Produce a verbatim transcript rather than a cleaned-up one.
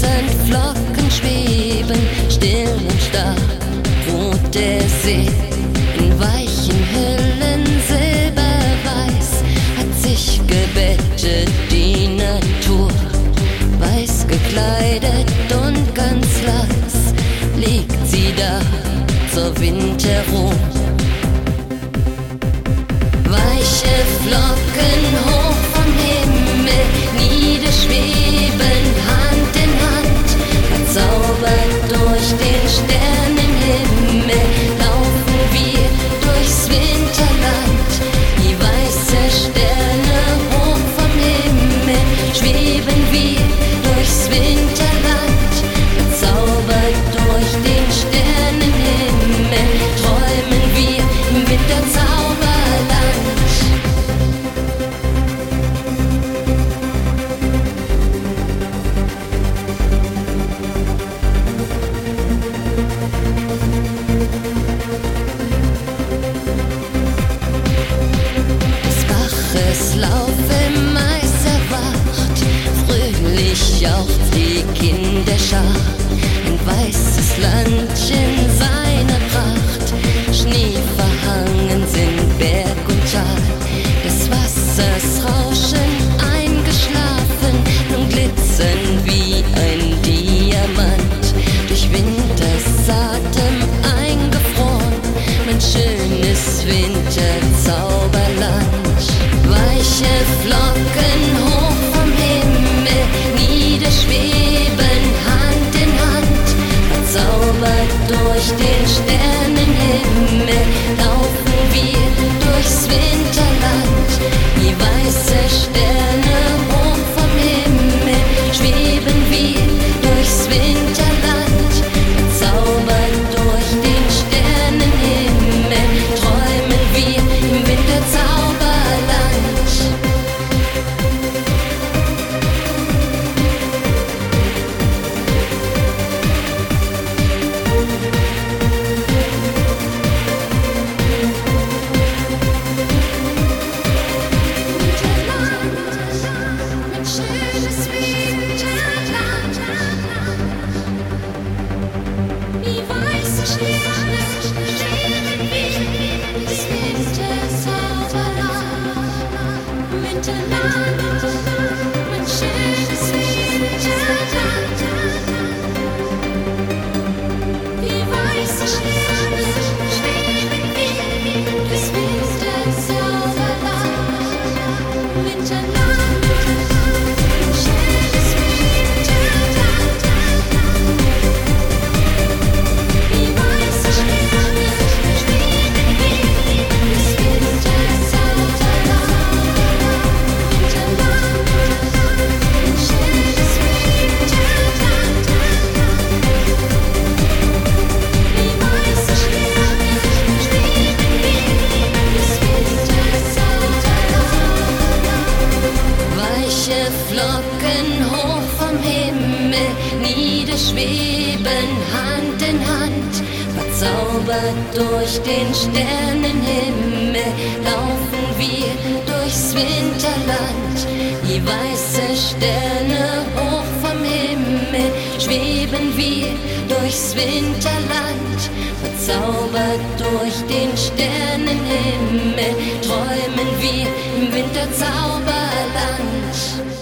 Sandflocken schweben, still und starr, ruht der See. In weichen Hüllen silberweiß hat sich gebettet die Natur. Weiß gekleidet und ganz leis liegt sie da zur Winterruhe. Weiche Flocken hoch vom Himmel, niederschweben, Hand in Hand, verzaubert durch den Sternenhimmel, laufen wir durchs Winterland. Die weiße Sterne hoch vom Himmel, schweben wir durchs Winterland, verzaubert durch den Sternenhimmel, träumen wir im Winterzauberland. Das Lauf im Mais erwacht, fröhlich jauchzt die Kinderschar. Ein weißes Land in seiner Pracht, schneeverhangen sind Berg und Tal. Des Wassers Rauschen eingeschlafen, nun glitzern wie ein Diamant. Durch Winters Atem eingefroren, mein schönes Winterzauberland. Weiche Flocken hoch vom Himmel, niederschweben, Hand in Hand, verzaubert durch den Sternenhimmel, laufen wir durchs Winterland. Die weiße Sterne hoch vom Himmel, schweben wir durchs Winterland, verzaubert durch den Sternenhimmel, träumen wir im Winterzauberland. Flocken hoch vom Himmel, niederschweben, Hand in Hand, verzaubert durch den Sternenhimmel, laufen wir durchs Winterland. Die weiße Sterne hoch vom Himmel, schweben wir durchs Winterland, verzaubert durch den Sternenhimmel, träumen wir im Winterzauberland.